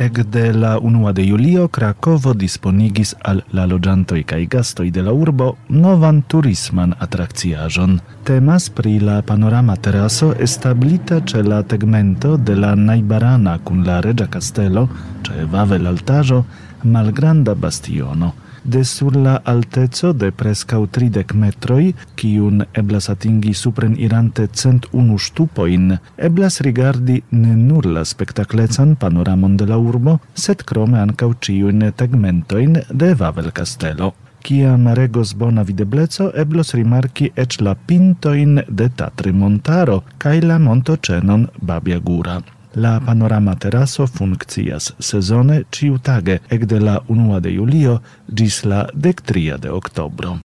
Ekde la 1 de julio Krakovo disponigis al la loĝantoj kaj gastoj de la urbo novan turisman atrakciaĵon. Temas pri la panorama teraso establita ĉe la tegmento de la najbarana kun la Reĝa Kastelo ĉe Vavel-altaĵo malgranda bastiono. De sur la alteco de preskaŭ 30 metroj, kiun eblas atingi supren irante 101 ŝtupojn, eblas rigardi ne nur la spektaklecan panoramon de la urbo, sed krome ankaŭ ĉiujn tegmentojn de Vavel-kastelo. Kiam regos bona videbleco, eblos rimarki eĉ la pintojn de Tatry-montaro kaj la montoĉenon Babja Gura. La panorama teraso funkcias sezone ĉiutage ekde la 1 de julio ĝis la 13 de oktobro.